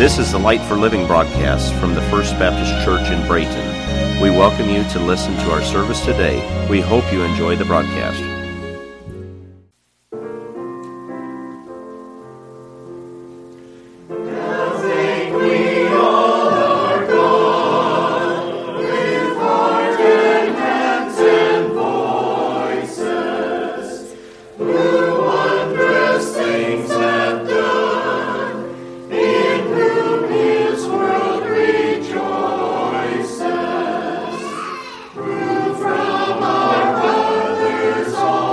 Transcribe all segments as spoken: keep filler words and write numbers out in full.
This is the Light for Living broadcast from the First Baptist Church in Brayton. We welcome you to listen to our service today. We hope you enjoy the broadcast. From our brothers all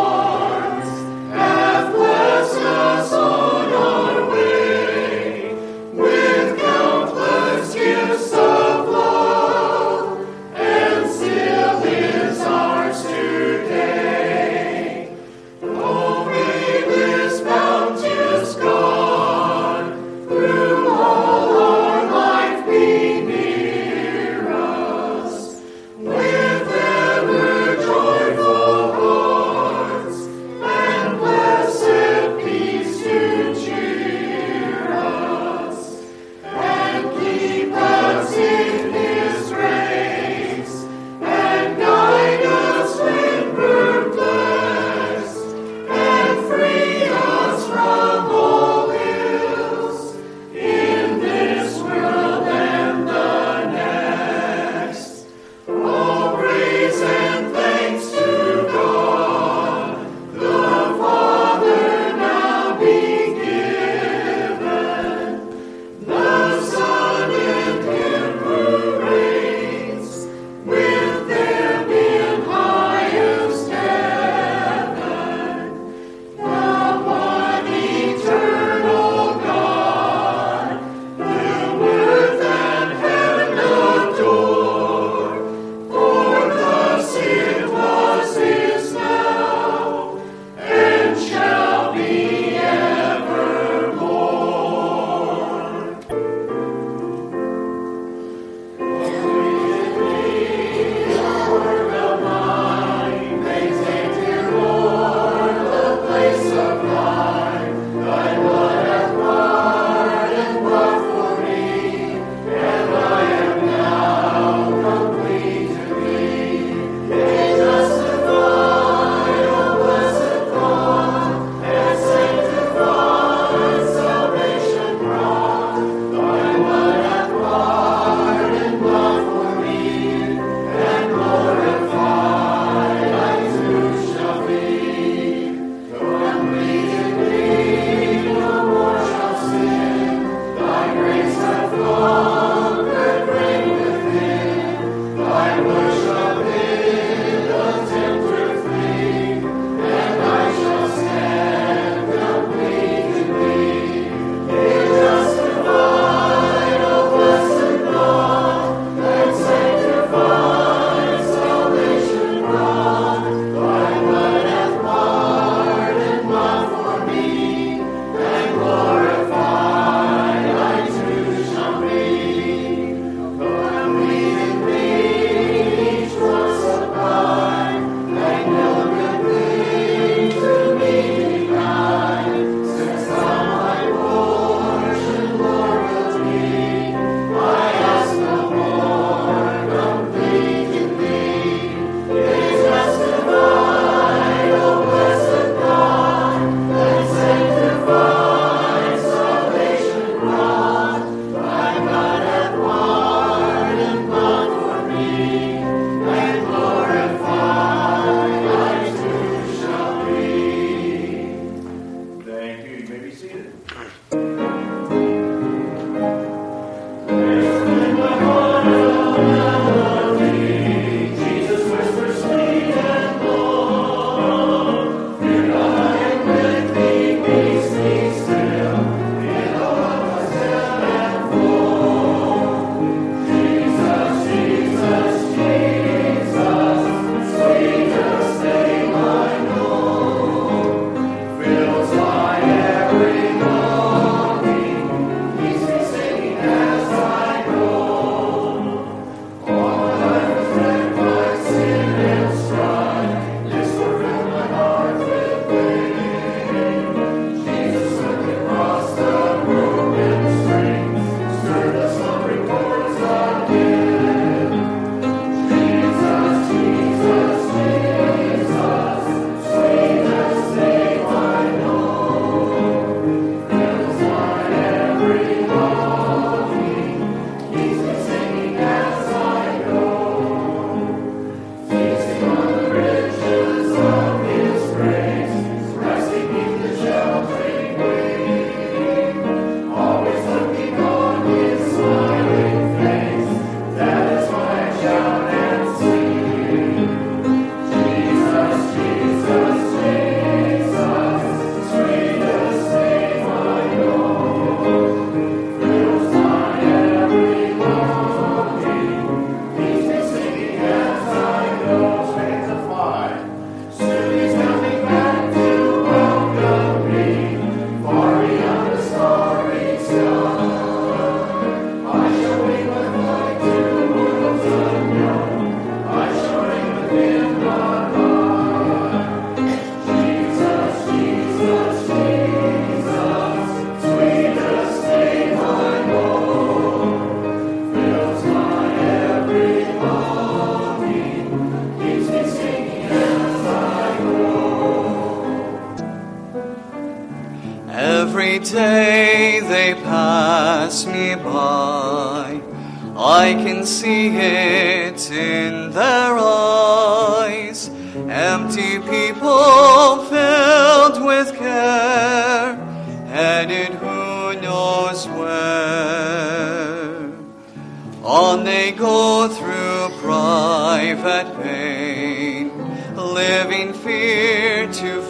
Every day they pass me by, I can see it in their eyes. Empty people filled with care, headed who knows where. On they go through private pain, living fear to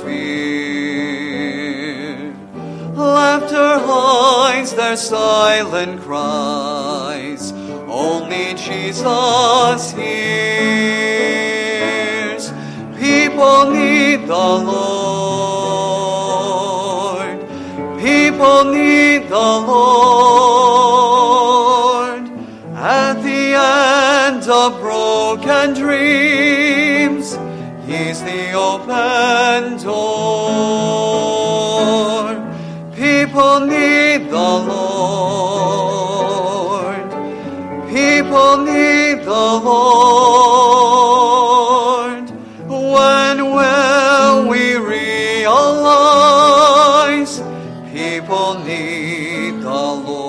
fear. Laughter hides their silent cries, only Jesus hears. People need the Lord. People need the Lord. At the end of broken dreams, He's the open door. People need the Lord. People need the Lord. When will we realize people need the Lord?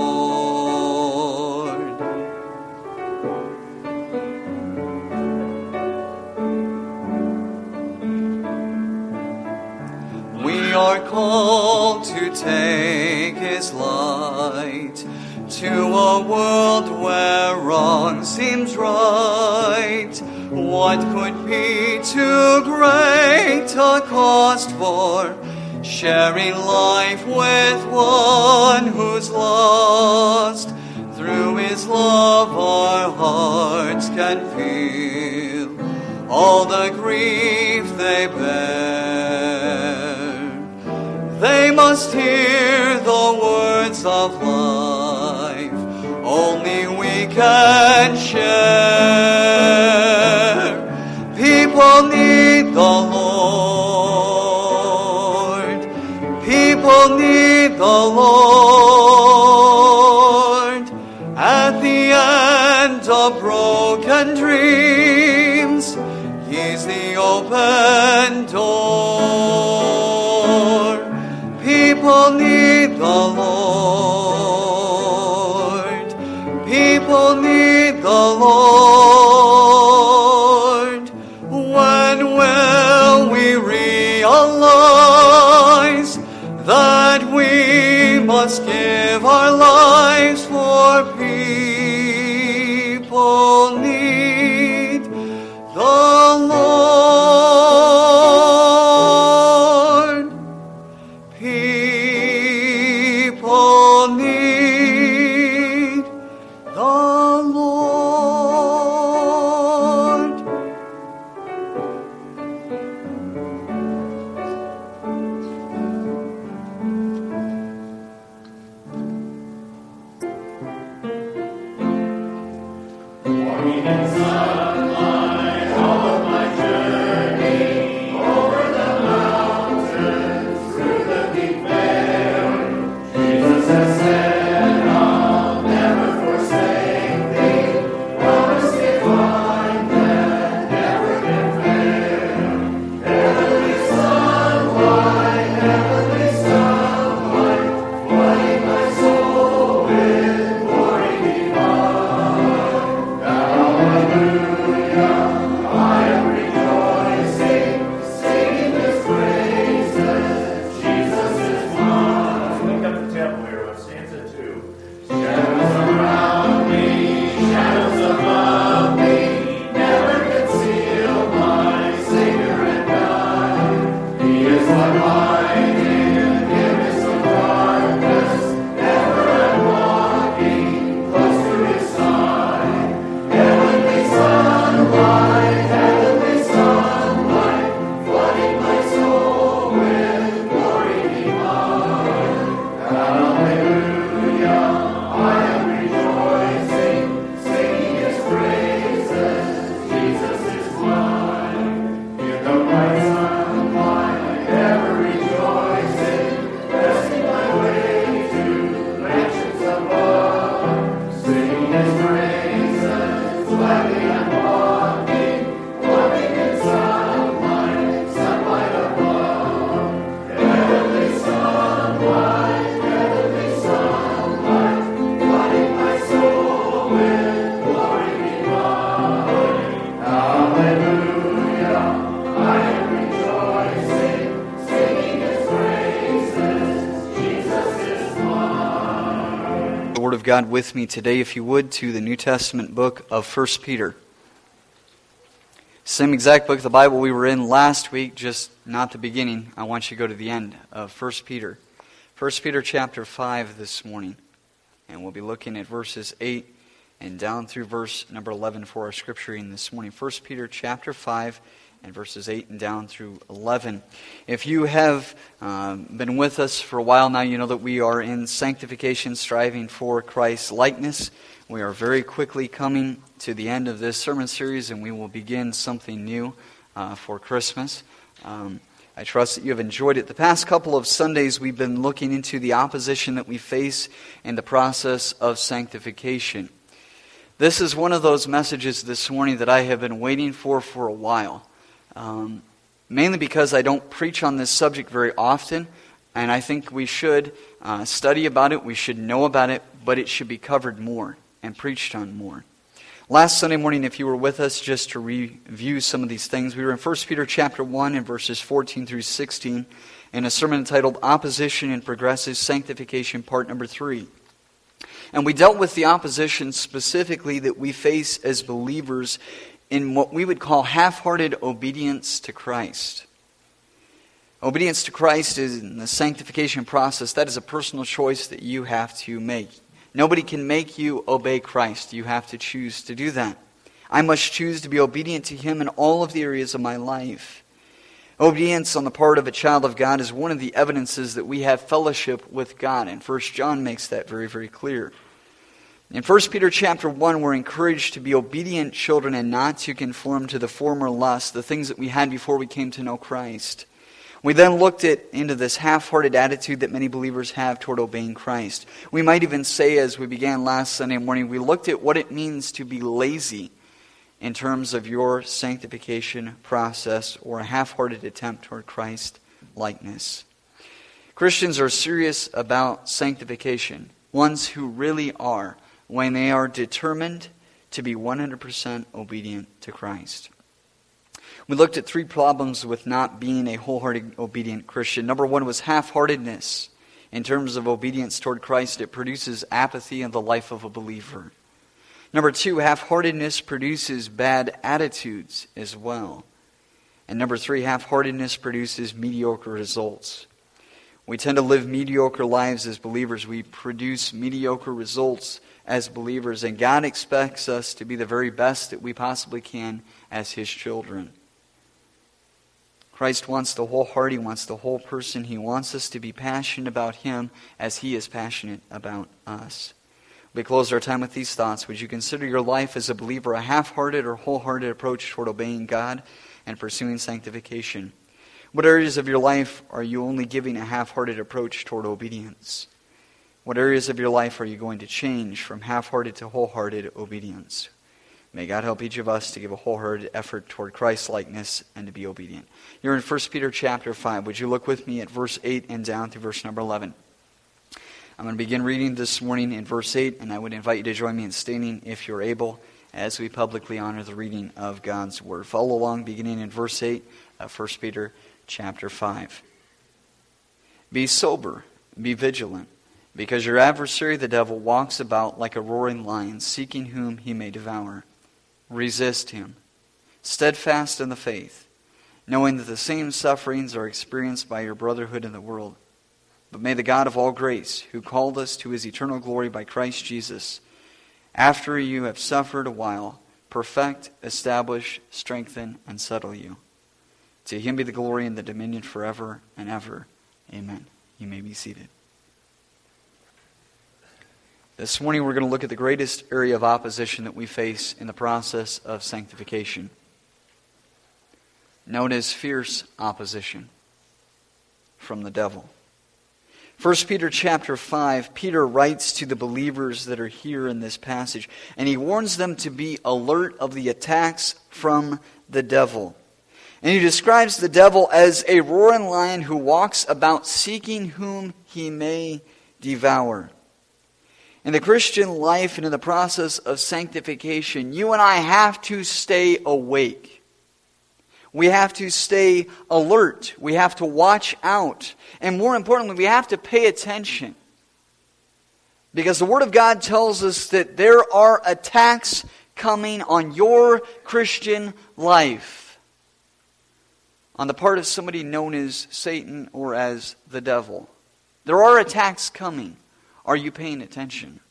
We are called to take His light to a world where wrong seems right. What could be too great a cost for sharing life with one who's lost? Through His love our hearts can feel all the grief they bear. They must hear the words of life only we can share. People need the Lord. People need the Lord. At the end of broken dreams, He's the open door. People need the Lord. People need the Lord. When will we realize that we must give our lives for people need the Lord? People need the Lord. of God with me today, if you would, to the New Testament book of First Peter. Same exact book of the Bible we were in last week, just not the beginning. I want you to go to the end of First Peter. First Peter chapter five this morning. And we'll be looking at verses eight and down through verse number eleven for our scripture reading this morning. First Peter chapter five and verses eight and down through eleven. If you have um, been with us for a while now, you know that we are in sanctification, striving for Christ's likeness. We are very quickly coming to the end of this sermon series, and we will begin something new uh, for Christmas. Um, I trust that you have enjoyed it. The past couple of Sundays, we've been looking into the opposition that we face in the process of sanctification. This is one of those messages this morning that I have been waiting for for a while. Um, mainly because I don't preach on this subject very often, and I think we should uh, study about it, we should know about it, but it should be covered more and preached on more. Last Sunday morning, if you were with us, just to review some of these things, we were in First Peter chapter one and verses fourteen through sixteen in a sermon entitled Opposition and Progressive Sanctification, part number three. And we dealt with the opposition specifically that we face as believers in what we would call half-hearted obedience to Christ. Obedience to Christ is in the sanctification process. That is a personal choice that you have to make. Nobody can make you obey Christ. You have to choose to do that. I must choose to be obedient to Him in all of the areas of my life. Obedience on the part of a child of God is one of the evidences that we have fellowship with God, and First John makes that very, very clear. In First Peter chapter one, we're encouraged to be obedient children and not to conform to the former lusts, the things that we had before we came to know Christ. We then looked at into this half-hearted attitude that many believers have toward obeying Christ. We might even say, as we began last Sunday morning, we looked at what it means to be lazy in terms of your sanctification process or a half-hearted attempt toward Christ likeness. Christians are serious about sanctification, ones who really are, when they are determined to be one hundred percent obedient to Christ. We looked at three problems with not being a wholehearted obedient Christian. Number one was half-heartedness. In terms of obedience toward Christ, it produces apathy in the life of a believer. Number two, half-heartedness produces bad attitudes as well. And number three, half-heartedness produces mediocre results. We tend to live mediocre lives as believers. We produce mediocre results as believers, and God expects us to be the very best that we possibly can as His children. Christ wants the whole heart. He wants the whole person. He wants us to be passionate about Him as He is passionate about us. We close our time with these thoughts. Would you consider your life as a believer a half-hearted or wholehearted approach toward obeying God and pursuing sanctification? What areas of your life are you only giving a half-hearted approach toward obedience? What areas of your life are you going to change from half-hearted to wholehearted obedience? May God help each of us to give a wholehearted effort toward Christ-likeness and to be obedient. You're in First Peter chapter five. Would you look with me at verse eight and down through verse number eleven? I'm going to begin reading this morning in verse eight, and I would invite you to join me in standing if you're able as we publicly honor the reading of God's Word. Follow along beginning in verse eight of First Peter chapter five. Be sober, be vigilant, because your adversary the devil walks about like a roaring lion, seeking whom he may devour. Resist him, steadfast in the faith, knowing that the same sufferings are experienced by your brotherhood in the world. But may the God of all grace, who called us to His eternal glory by Christ Jesus, after you have suffered a while, perfect, establish, strengthen, and settle you. To Him be the glory and the dominion forever and ever. Amen. You may be seated. This morning we're going to look at the greatest area of opposition that we face in the process of sanctification, known as fierce opposition from the devil. First Peter chapter five, Peter writes to the believers that are here in this passage, and he warns them to be alert of the attacks from the devil. And he describes the devil as a roaring lion who walks about seeking whom he may devour. In the Christian life and in the process of sanctification, you and I have to stay awake. We have to stay alert. We have to watch out. And more importantly, we have to pay attention. Because the Word of God tells us that there are attacks coming on your Christian life on the part of somebody known as Satan or as the devil. There are attacks coming. Are you paying attention?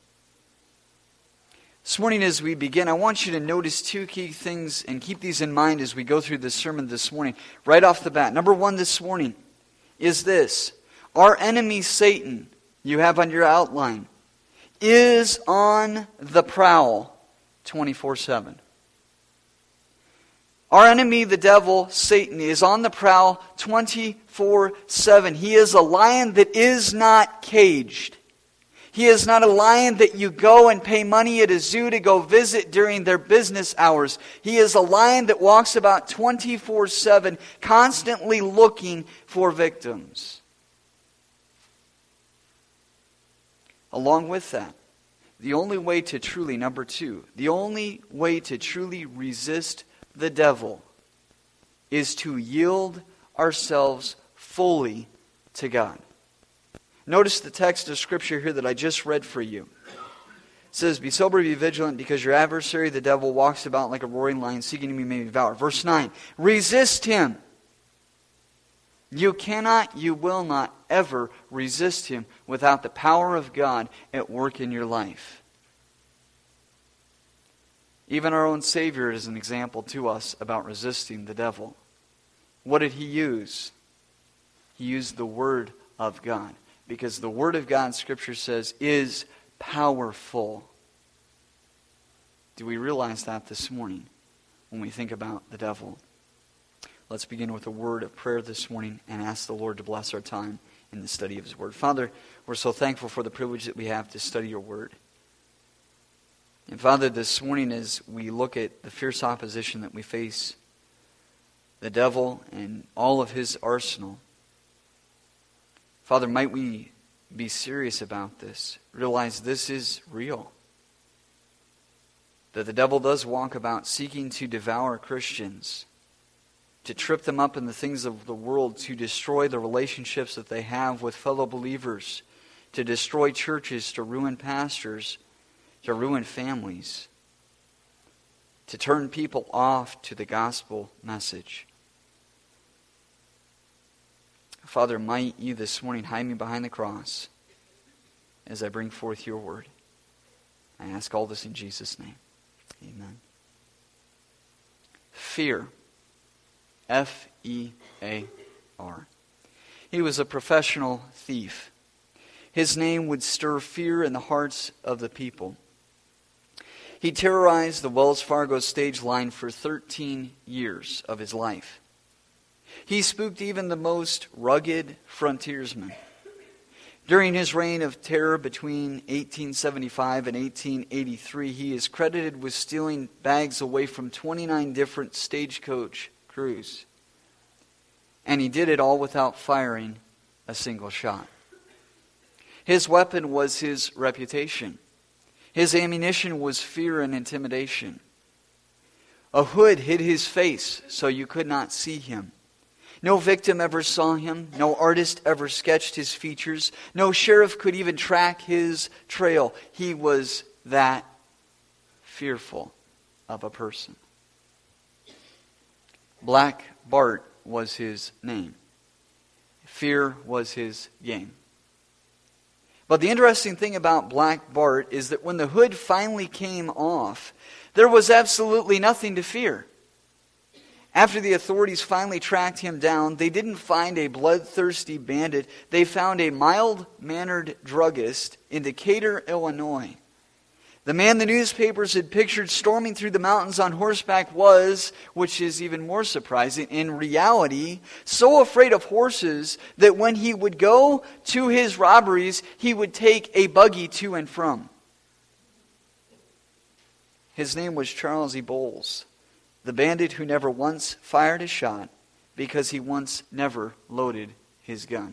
This morning as we begin, I want you to notice two key things and keep these in mind as we go through this sermon this morning. Right off the bat. Number one this morning is this. Our enemy Satan, you have on your outline, is on the prowl twenty-four seven. Our enemy, the devil, Satan, is on the prowl twenty-four seven. He is a lion that is not caged. He is not a lion that you go and pay money at a zoo to go visit during their business hours. He is a lion that walks about twenty-four seven, constantly looking for victims. Along with that, the only way to truly, number two, the only way to truly resist the devil is to yield ourselves fully to God. Notice the text of Scripture here that I just read for you. It says, "Be sober, be vigilant, because your adversary, the devil, walks about like a roaring lion, seeking whom he may devour." Verse nine, resist him. You cannot, you will not ever resist him without the power of God at work in your life. Even our own Savior is an example to us about resisting the devil. What did he use? He used the Word of God. Because the Word of God, Scripture says, is powerful. Do we realize that this morning when we think about the devil? Let's begin with a word of prayer this morning and ask the Lord to bless our time in the study of His Word. Father, we're so thankful for the privilege that we have to study Your Word. And Father, this morning as we look at the fierce opposition that we face, the devil and all of his arsenal, Father, might we be serious about this, realize this is real, that the devil does walk about seeking to devour Christians, to trip them up in the things of the world, to destroy the relationships that they have with fellow believers, to destroy churches, to ruin pastors, to ruin families, to turn people off to the gospel message. Father, might you this morning hide me behind the cross as I bring forth Your Word. I ask all this in Jesus' name. Amen. Fear. F E A R. He was a professional thief. His name would stir fear in the hearts of the people. He terrorized the Wells Fargo stage line for thirteen years of his life. He spooked even the most rugged frontiersmen. During his reign of terror between eighteen seventy-five and eighteen eighty-three, he is credited with stealing bags away from twenty-nine different stagecoach crews. And he did it all without firing a single shot. His weapon was his reputation. His ammunition was fear and intimidation. A hood hid his face so you could not see him. No victim ever saw him. No artist ever sketched his features. No sheriff could even track his trail. He was that fearful of a person. Black Bart was his name. Fear was his game. But the interesting thing about Black Bart is that when the hood finally came off, there was absolutely nothing to fear. After the authorities finally tracked him down, they didn't find a bloodthirsty bandit. They found a mild-mannered druggist in Decatur, Illinois. The man the newspapers had pictured storming through the mountains on horseback was, which is even more surprising, in reality, so afraid of horses that when he would go to his robberies, he would take a buggy to and from. His name was Charles E. Bowles, the bandit who never once fired a shot because he once never loaded his gun.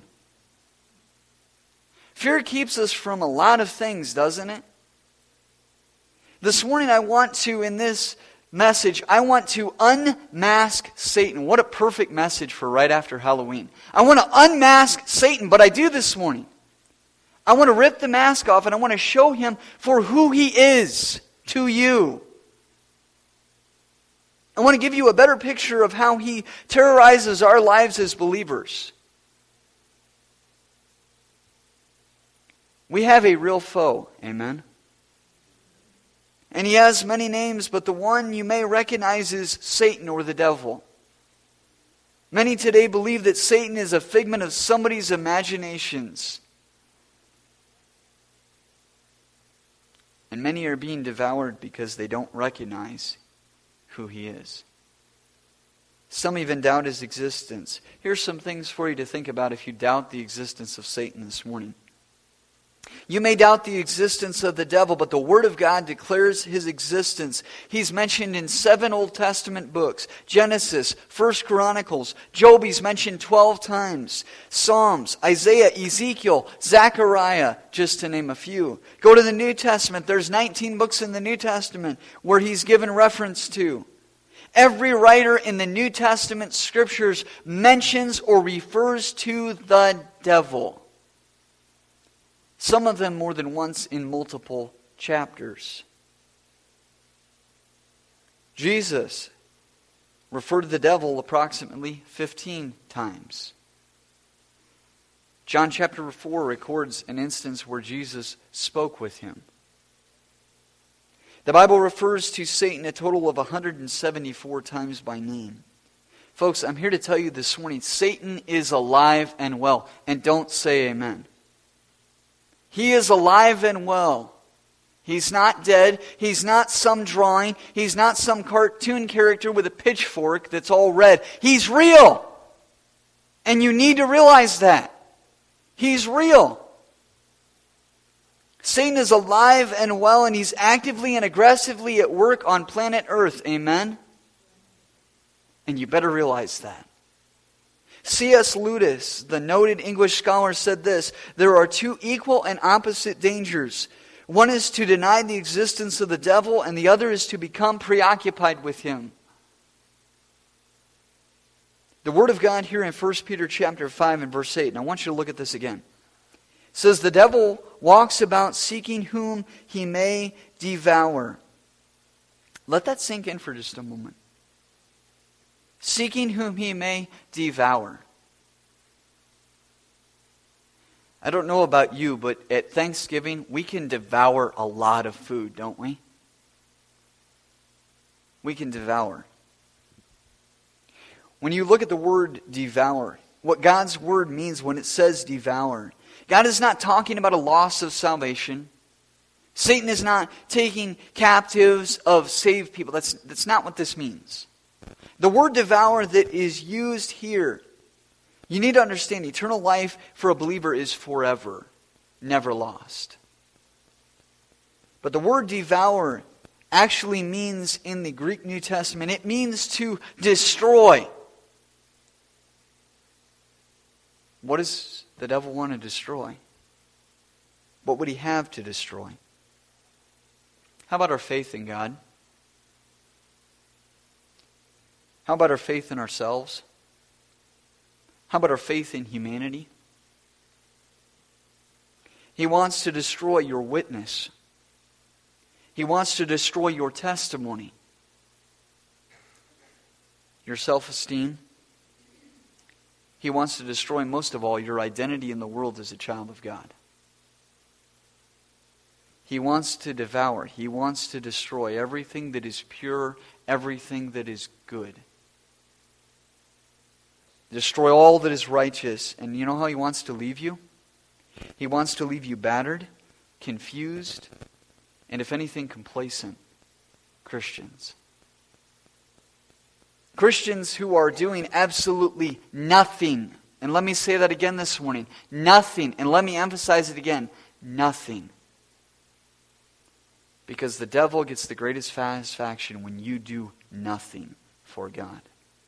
Fear keeps us from a lot of things, doesn't it? This morning I want to, in this message, I want to unmask Satan. What a perfect message for right after Halloween. I want to unmask Satan, but I do this morning. I want to rip the mask off and I want to show him for who he is to you. I want to give you a better picture of how he terrorizes our lives as believers. We have a real foe, amen? And he has many names, but the one you may recognize is Satan or the devil. Many today believe that Satan is a figment of somebody's imaginations. And many are being devoured because they don't recognize who he is. Some even doubt his existence. Here's some things for you to think about if you doubt the existence of Satan this morning. You may doubt the existence of the devil, but the Word of God declares his existence. He's mentioned in seven Old Testament books. Genesis, First Chronicles, Job he's mentioned twelve times. Psalms, Isaiah, Ezekiel, Zechariah, just to name a few. Go to the New Testament. There's nineteen books in the New Testament where he's given reference to. Every writer in the New Testament scriptures mentions or refers to the devil. Some of them more than once in multiple chapters. Jesus referred to the devil approximately fifteen times. John chapter four records an instance where Jesus spoke with him. The Bible refers to Satan a total of one hundred seventy-four times by name. Folks, I'm here to tell you this morning, Satan is alive and well. And don't say amen. He is alive and well. He's not dead. He's not some drawing. He's not some cartoon character with a pitchfork that's all red. He's real. And you need to realize that. He's real. Satan is alive and well, and he's actively and aggressively at work on planet Earth. Amen? And you better realize that. C S Lewis, the noted English scholar, said this: there are two equal and opposite dangers. One is to deny the existence of the devil, and the other is to become preoccupied with him. The Word of God here in First Peter chapter five and verse eight, and I want you to look at this again. It says, the devil walks about seeking whom he may devour. Let that sink in for just a moment. Seeking whom he may devour. I don't know about you, but at Thanksgiving, we can devour a lot of food, don't we? We can devour. When you look at the word devour, what God's word means when it says devour, God is not talking about a loss of salvation. Satan is not taking captives of saved people. That's, that's not what this means. The word devour that is used here, you need to understand eternal life for a believer is forever, never lost. But the word devour actually means in the Greek New Testament, it means to destroy. What does the devil want to destroy? What would he have to destroy? How about our faith in God? How about our faith in ourselves? How about our faith in humanity? He wants to destroy your witness. He wants to destroy your testimony, your self-esteem. He wants to destroy, most of all, your identity in the world as a child of God. He wants to devour. He wants to destroy everything that is pure, everything that is good. Destroy all that is righteous. And you know how he wants to leave you? He wants to leave you battered, confused, and if anything, complacent Christians. Christians who are doing absolutely nothing. And let me say that again this morning. Nothing. And let me emphasize it again. Nothing. Because the devil gets the greatest satisfaction when you do nothing for God.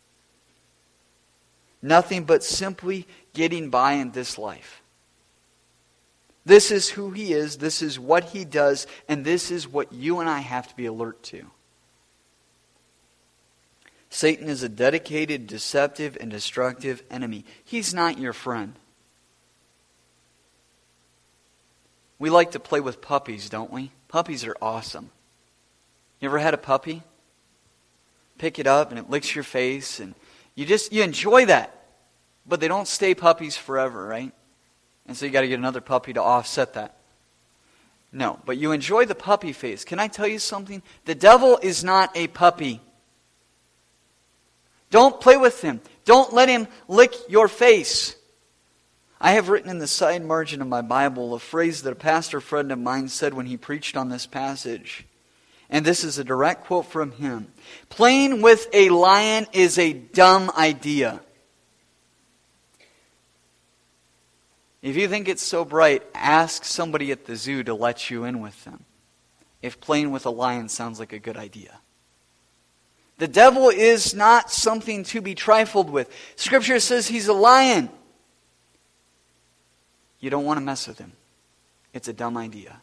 Nothing but simply getting by in this life. This is who he is, this is what he does, and this is what you and I have to be alert to. Satan is a dedicated, deceptive, and destructive enemy. He's not your friend. We like to play with puppies, don't we? Puppies are awesome. You ever had a puppy? Pick it up and it licks your face and you just, you enjoy that. But they don't stay puppies forever, right? And so you got to get another puppy to offset that. No, but you enjoy the puppy phase. Can I tell you something? The devil is not a puppy. Don't play with him. Don't let him lick your face. I have written in the side margin of my Bible a phrase that a pastor friend of mine said when he preached on this passage. And this is a direct quote from him. Playing with a lion is a dumb idea. If you think it's so bright, ask somebody at the zoo to let you in with them. If playing with a lion sounds like a good idea. The devil is not something to be trifled with. Scripture says he's a lion. You don't want to mess with him. It's a dumb idea.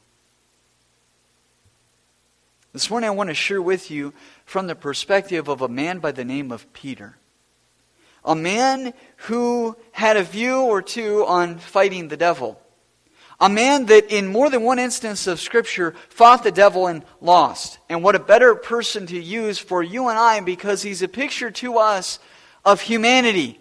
This morning I want to share with you from the perspective of a man by the name of Peter. A man who had a view or two on fighting the devil. A man that in more than one instance of Scripture fought the devil and lost. And what a better person to use for you and I, because he's a picture to us of humanity.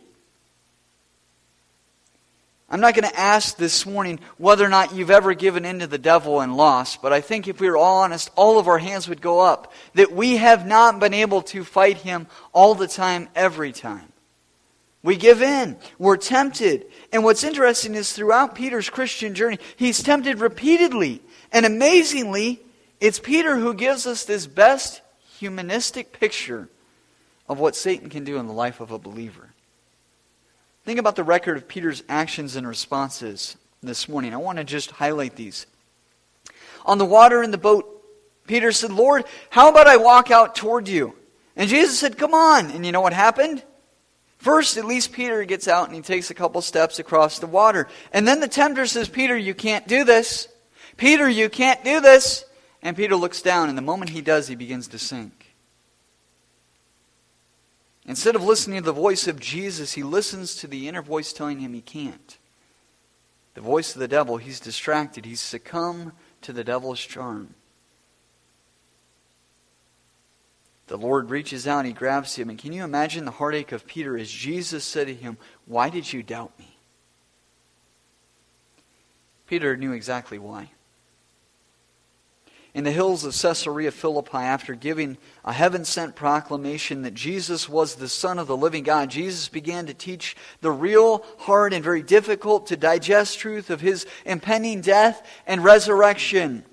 I'm not going to ask this morning whether or not you've ever given in to the devil and lost, but I think if we were all honest, all of our hands would go up. That we have not been able to fight him all the time, every time. We give in. We're tempted. And what's interesting is throughout Peter's Christian journey, he's tempted repeatedly. And amazingly, it's Peter who gives us this best humanistic picture of what Satan can do in the life of a believer. Think about the record of Peter's actions and responses this morning. I want to just highlight these. On the water in the boat, Peter said, "Lord, how about I walk out toward you?" And Jesus said, "Come on." And you know what happened? First, at least Peter gets out and he takes a couple steps across the water. And then the tempter says, "Peter, you can't do this. Peter, you can't do this." And Peter looks down, and the moment he does, he begins to sink. Instead of listening to the voice of Jesus, he listens to the inner voice telling him he can't. The voice of the devil, he's distracted. He's succumbed to the devil's charm. The Lord reaches out and he grabs him. And can you imagine the heartache of Peter as Jesus said to him, "Why did you doubt me?" Peter knew exactly why. In the hills of Caesarea Philippi, after giving a heaven-sent proclamation that Jesus was the Son of the living God, Jesus began to teach the real, hard, and very difficult to digest truth of his impending death and resurrection.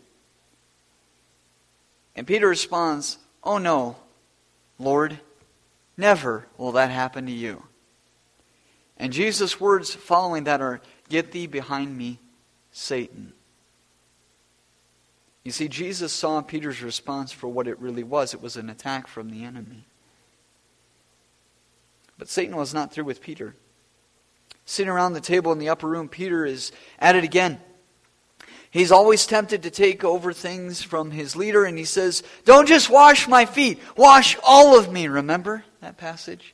And Peter responds, "Oh no, Lord, never will that happen to you." And Jesus' words following that are, "Get thee behind me, Satan." You see, Jesus saw Peter's response for what it really was. It was an attack from the enemy. But Satan was not through with Peter. Sitting around the table in the upper room, Peter is at it again. He's always tempted to take over things from his leader, and he says, "Don't just wash my feet, wash all of me." Remember that passage?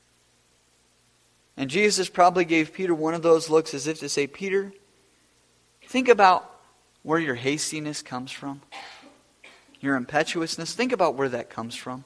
And Jesus probably gave Peter one of those looks as if to say, "Peter, think about where your hastiness comes from. Your impetuousness, think about where that comes from."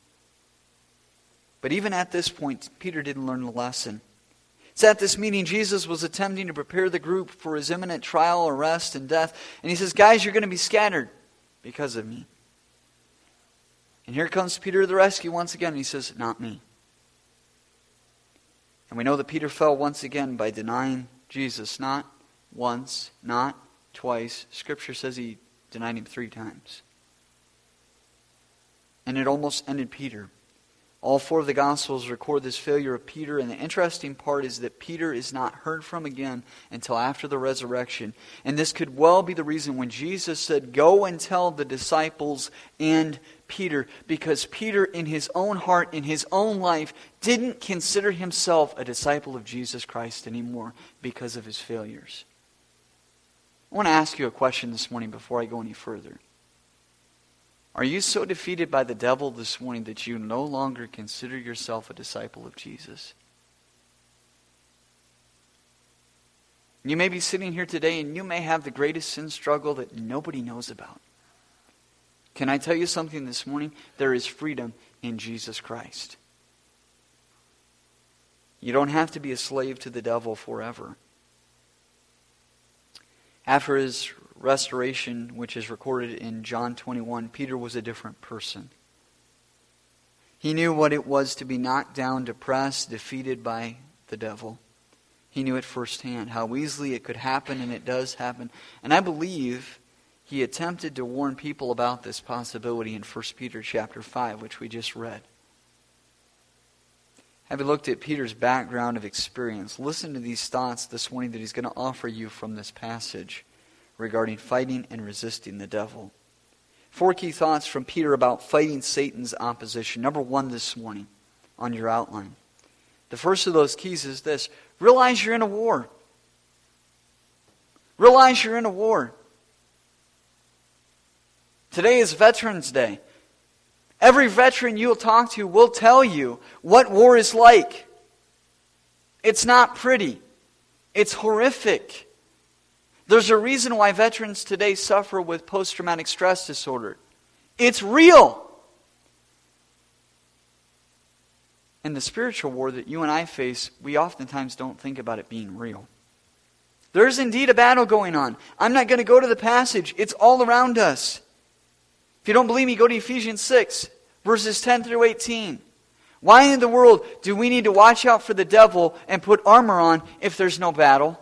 But even at this point, Peter didn't learn the lesson. It's at this meeting Jesus was attempting to prepare the group for his imminent trial, arrest, and death. And he says, "Guys, you're going to be scattered because of me." And here comes Peter to the rescue once again. And he says, "Not me." And we know that Peter fell once again by denying Jesus. Not once, not twice. Scripture says he denied him three times. And it almost ended Peter. All four of the Gospels record this failure of Peter, and the interesting part is that Peter is not heard from again until after the resurrection. And this could well be the reason when Jesus said, "Go and tell the disciples and Peter," because Peter in his own heart, in his own life, didn't consider himself a disciple of Jesus Christ anymore because of his failures. I want to ask you a question this morning before I go any further. Are you so defeated by the devil this morning that you no longer consider yourself a disciple of Jesus? You may be sitting here today and you may have the greatest sin struggle that nobody knows about. Can I tell you something this morning? There is freedom in Jesus Christ. You don't have to be a slave to the devil forever. After his restoration, which is recorded in John twenty-one, Peter was a different person. He knew what it was to be knocked down, depressed, defeated by the devil. He knew it firsthand, how easily it could happen, and it does happen. And I believe he attempted to warn people about this possibility in First Peter chapter five, which we just read. Having looked at Peter's background of experience, listen to these thoughts this morning that he's going to offer you from this passage regarding fighting and resisting the devil. Four key thoughts from Peter about fighting Satan's opposition. Number one this morning on your outline. The first of those keys is this: realize you're in a war. Realize you're in a war. Today is Veterans Day. Every veteran you'll talk to will tell you what war is like. It's not pretty. It's horrific. There's a reason why veterans today suffer with post-traumatic stress disorder. It's real. And the spiritual war that you and I face, we oftentimes don't think about it being real. There is indeed a battle going on. I'm not going to go to the passage. It's all around us. If you don't believe me, go to Ephesians six, verses ten through eighteen. Why in the world do we need to watch out for the devil and put armor on if there's no battle?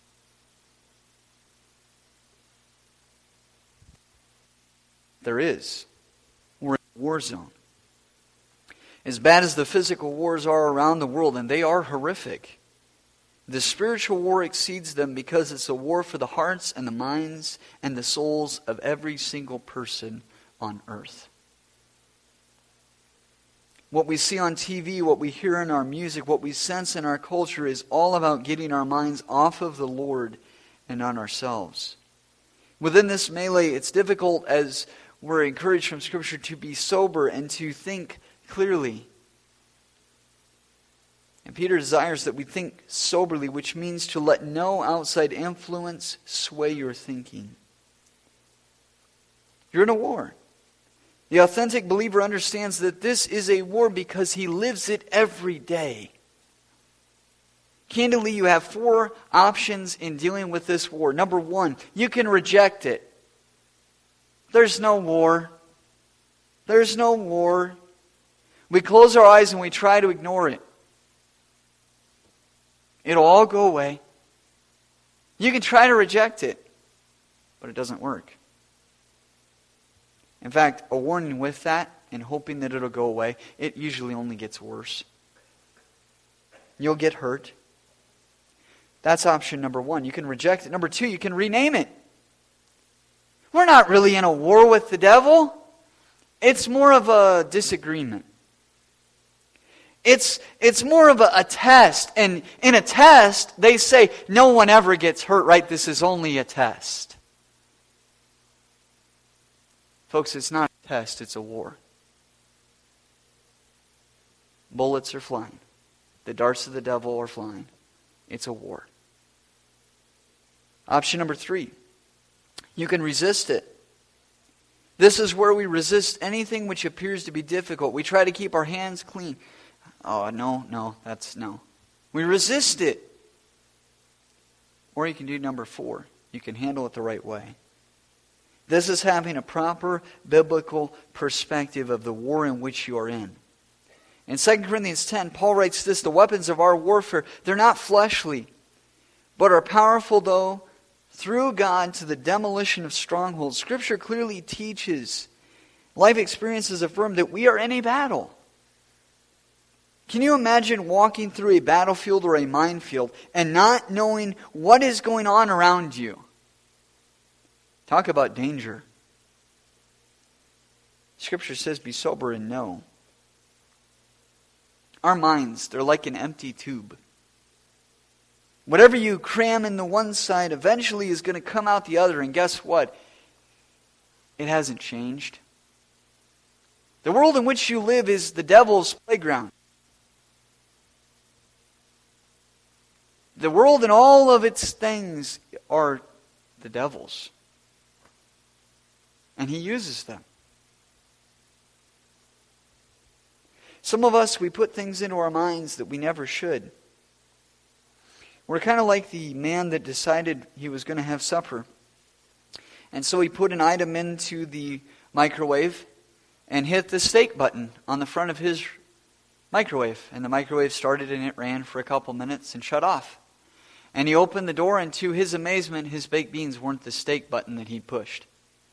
There is. We're in a war zone. As bad as the physical wars are around the world, and they are horrific, the spiritual war exceeds them because it's a war for the hearts and the minds and the souls of every single person on earth. What we see on T V, what we hear in our music, what we sense in our culture is all about getting our minds off of the Lord and on ourselves. Within this melee, it's difficult, as we're encouraged from Scripture, to be sober and to think clearly. And Peter desires that we think soberly, which means to let no outside influence sway your thinking. You're in a war. The authentic believer understands that this is a war because he lives it every day. Candidly, you have four options in dealing with this war. Number one, you can reject it. There's no war. There's no war. We close our eyes and we try to ignore it. It'll all go away. You can try to reject it, but it doesn't work. In fact, a warning with that and hoping that it'll go away, it usually only gets worse. You'll get hurt. That's option number one. You can reject it. Number two, you can rename it. We're not really in a war with the devil. It's more of a disagreement. It's, it's more of a, a test. And in a test, they say no one ever gets hurt, right? This is only a test. Folks, it's not a test, it's a war. Bullets are flying. The darts of the devil are flying. It's a war. Option number three. You can resist it. This is where we resist anything which appears to be difficult. We try to keep our hands clean. Oh, no, no, that's no. We resist it. Or you can do number four. You can handle it the right way. This is having a proper biblical perspective of the war in which you are in. In Second Corinthians ten, Paul writes this: the weapons of our warfare, they're not fleshly, but are powerful, though, through God to the demolition of strongholds. Scripture clearly teaches, life experiences affirm that we are in a battle. Can you imagine walking through a battlefield or a minefield and not knowing what is going on around you? Talk about danger. Scripture says, be sober and know. Our minds, they're like an empty tube. Whatever you cram in the one side eventually is going to come out the other. And guess what? It hasn't changed. The world in which you live is the devil's playground. The world and all of its things are the devil's. And he uses them. Some of us, we put things into our minds that we never should. We're kind of like the man that decided he was going to have supper. And so he put an item into the microwave and hit the steak button on the front of his microwave. And the microwave started and it ran for a couple minutes and shut off. And he opened the door, and to his amazement, his baked beans weren't the steak button that he pushed.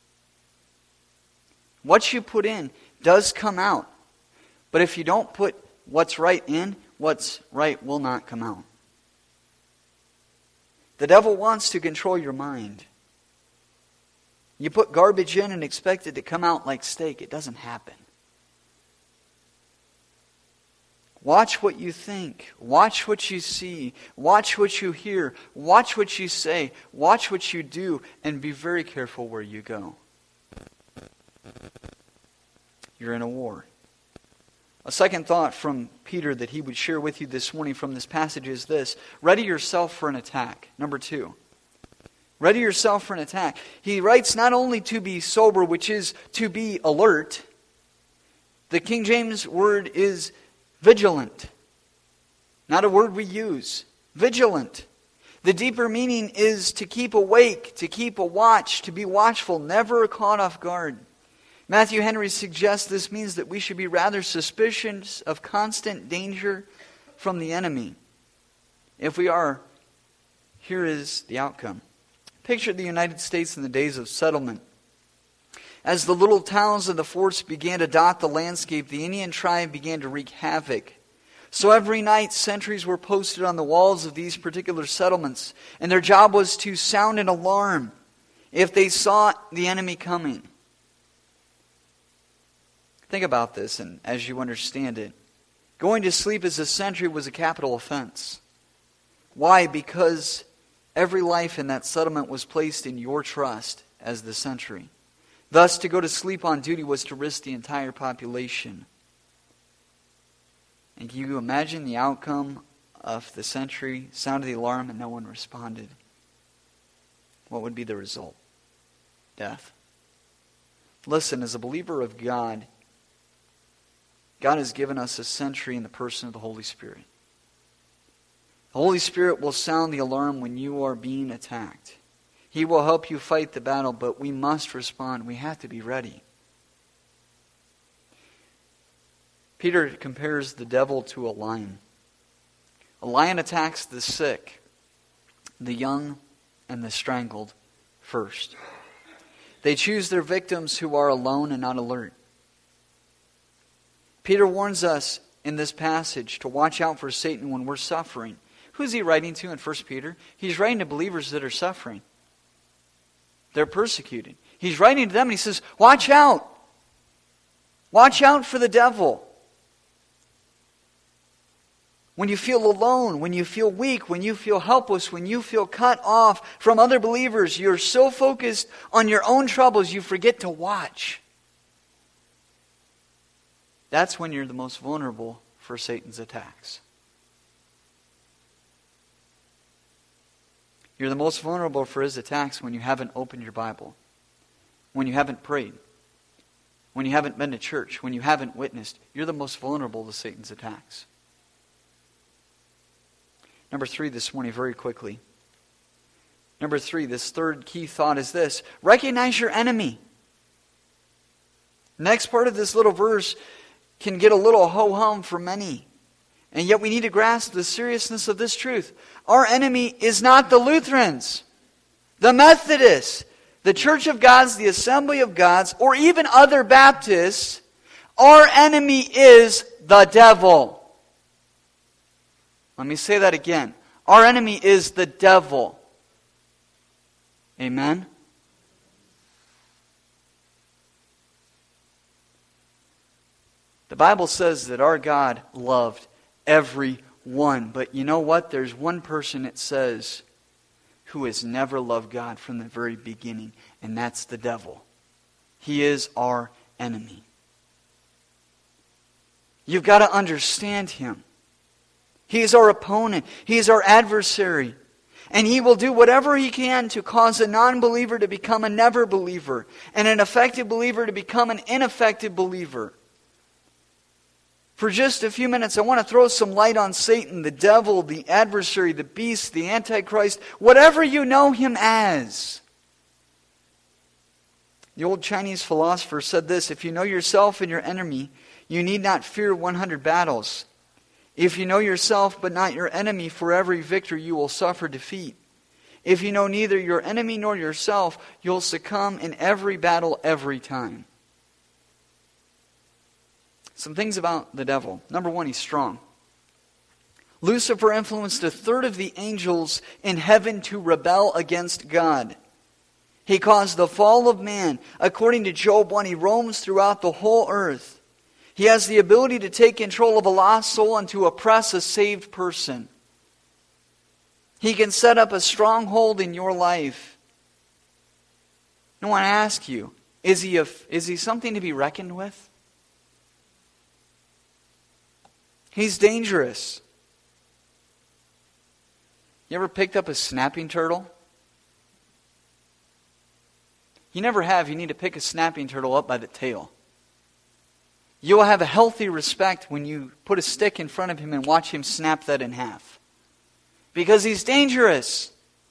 What you put in does come out. But if you don't put what's right in, what's right will not come out. The devil wants to control your mind. You put garbage in and expect it to come out like steak. It doesn't happen. Watch what you think. Watch what you see. Watch what you hear. Watch what you say. Watch what you do. And be very careful where you go. You're in a war. A second thought from Peter that he would share with you this morning from this passage is this. Ready yourself for an attack. Number two. Ready yourself for an attack. He writes not only to be sober, which is to be alert. The King James word is vigilant. Not a word we use. Vigilant. The deeper meaning is to keep awake, to keep a watch, to be watchful, never caught off guard. Matthew Henry suggests this means that we should be rather suspicious of constant danger from the enemy. If we are, here is the outcome. Picture the United States in the days of settlement. As the little towns of the forts began to dot the landscape, the Indian tribe began to wreak havoc. So every night, sentries were posted on the walls of these particular settlements, and their job was to sound an alarm if they saw the enemy coming. Think about this, and as you understand it, going to sleep as a sentry was a capital offense. Why? Because every life in that settlement was placed in your trust as the sentry. Thus, to go to sleep on duty was to risk the entire population. And can you imagine the outcome of the sentry sounded the alarm and no one responded? What would be the result? Death. Listen, as a believer of God, God has given us a sentry in the person of the Holy Spirit. The Holy Spirit will sound the alarm when you are being attacked. He will help you fight the battle, but we must respond. We have to be ready. Peter compares the devil to a lion. A lion attacks the sick, the young, and the strangled first. They choose their victims who are alone and not alert. Peter warns us in this passage to watch out for Satan when we're suffering. Who's he writing to in First Peter? He's writing to believers that are suffering. They're persecuted. He's writing to them and he says, watch out. Watch out for the devil. When you feel alone, when you feel weak, when you feel helpless, when you feel cut off from other believers, you're so focused on your own troubles you forget to watch. That's when you're the most vulnerable for Satan's attacks. You're the most vulnerable for his attacks when you haven't opened your Bible, when you haven't prayed, when you haven't been to church, when you haven't witnessed. You're the most vulnerable to Satan's attacks. Number three this morning, very quickly. Number three, this third key thought is this. Recognize your enemy. Next part of this little verse can get a little ho-hum for many. And yet we need to grasp the seriousness of this truth. Our enemy is not the Lutherans, the Methodists, the Church of God's, the Assembly of God's, or even other Baptists. Our enemy is the devil. Let me say that again. Our enemy is the devil. Amen? The Bible says that our God loved everyone. But you know what? There's one person it says who has never loved God from the very beginning, and that's the devil. He is our enemy. You've got to understand him. He is our opponent. He is our adversary. And he will do whatever he can to cause a non-believer to become a never-believer, and an effective believer to become an ineffective believer. For just a few minutes, I want to throw some light on Satan, the devil, the adversary, the beast, the Antichrist, whatever you know him as. The old Chinese philosopher said this: if you know yourself and your enemy, you need not fear one hundred battles. If you know yourself but not your enemy, for every victory you will suffer defeat. If you know neither your enemy nor yourself, you'll succumb in every battle every time. Some things about the devil. Number one, he's strong. Lucifer influenced a third of the angels in heaven to rebel against God. He caused the fall of man. According to Job one, he roams throughout the whole earth. He has the ability to take control of a lost soul and to oppress a saved person. He can set up a stronghold in your life. I want to ask you, is he, a, is he something to be reckoned with? He's dangerous. You ever picked up a snapping turtle? You never have. You need to pick a snapping turtle up by the tail. You will have a healthy respect when you put a stick in front of him and watch him snap that in half. Because he's dangerous.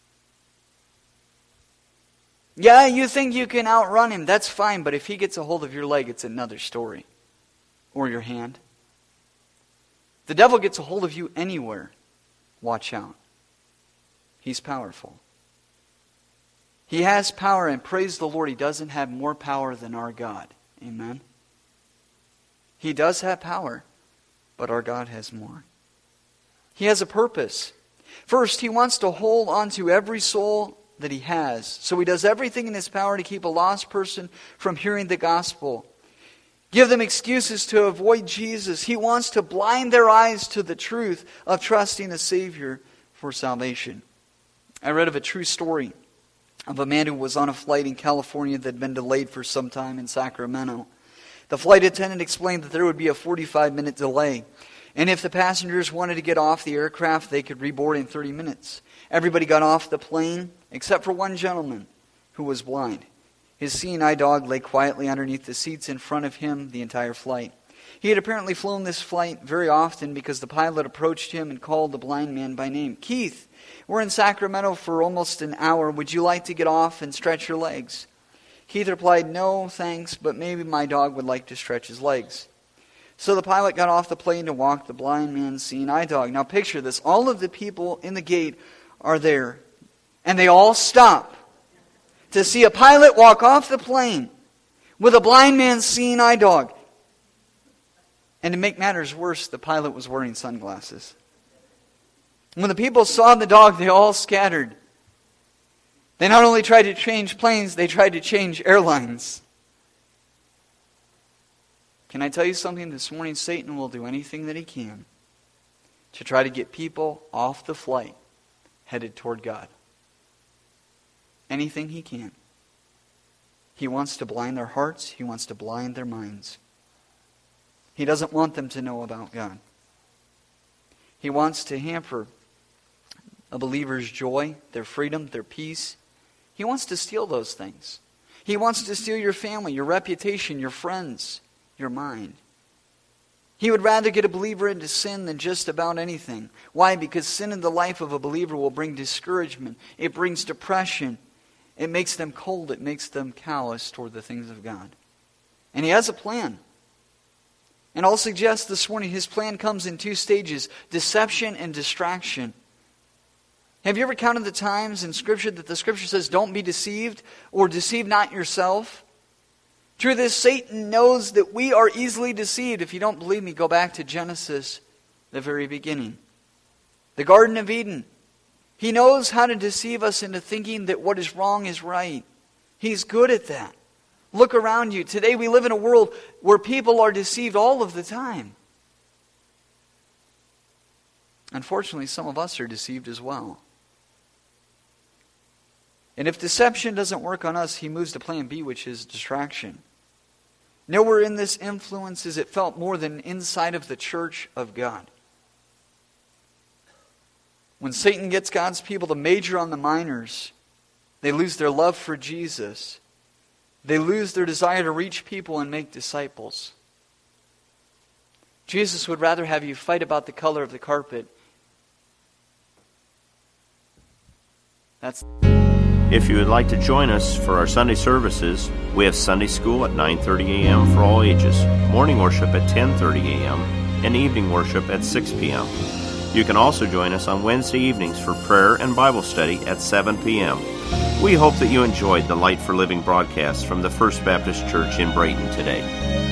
Yeah, you think you can outrun him. That's fine. But if he gets a hold of your leg, it's another story. Or your hand. The devil gets a hold of you anywhere. Watch out. He's powerful. He has power, and praise the Lord, he doesn't have more power than our God. Amen? He does have power, but our God has more. He has a purpose. First, he wants to hold on to every soul that he has. So he does everything in his power to keep a lost person from hearing the gospel. Give them excuses to avoid Jesus. He wants to blind their eyes to the truth of trusting a Savior for salvation. I read of a true story of a man who was on a flight in California that had been delayed for some time in Sacramento. The flight attendant explained that there would be a forty-five minute delay. And if the passengers wanted to get off the aircraft, they could reboard in thirty minutes. Everybody got off the plane except for one gentleman who was blind. His seeing eye dog lay quietly underneath the seats in front of him the entire flight. He had apparently flown this flight very often because the pilot approached him and called the blind man by name. "Keith, we're in Sacramento for almost an hour. Would you like to get off and stretch your legs?" Keith replied, "No, thanks, but maybe my dog would like to stretch his legs." So the pilot got off the plane to walk the blind man's seeing eye dog. Now picture this. All of the people in the gate are there, and they all stop to see a pilot walk off the plane with a blind man's seeing eye dog. And to make matters worse, the pilot was wearing sunglasses. When the people saw the dog, they all scattered. They not only tried to change planes, they tried to change airlines. Can I tell you something this morning? Satan will do anything that he can to try to get people off the flight headed toward God. Anything he can. He wants to blind their hearts. He wants to blind their minds. He doesn't want them to know about God. He wants to hamper a believer's joy, their freedom, their peace. He wants to steal those things. He wants to steal your family, your reputation, your friends, your mind. He would rather get a believer into sin than just about anything. Why? Because sin in the life of a believer will bring discouragement. It brings depression. It makes them cold. It makes them callous toward the things of God. And he has a plan. And I'll suggest this morning his plan comes in two stages: deception and distraction. Have you ever counted the times in Scripture that the Scripture says, "Don't be deceived," or "deceive not yourself"? Through this, Satan knows that we are easily deceived. If you don't believe me, go back to Genesis, the very beginning. The Garden of Eden. He knows how to deceive us into thinking that what is wrong is right. He's good at that. Look around you. Today we live in a world where people are deceived all of the time. Unfortunately, some of us are deceived as well. And if deception doesn't work on us, he moves to plan B, which is distraction. Nowhere in this influence is it felt more than inside of the church of God. When Satan gets God's people to major on the minors, they lose their love for Jesus. They lose their desire to reach people and make disciples. Jesus would rather have you fight about the color of the carpet. That's If you would like to join us for our Sunday services, we have Sunday school at nine thirty a.m. for all ages, morning worship at ten thirty a.m., and evening worship at six p.m. You can also join us on Wednesday evenings for prayer and Bible study at seven p.m. We hope that you enjoyed the Light for Living broadcast from the First Baptist Church in Brayton today.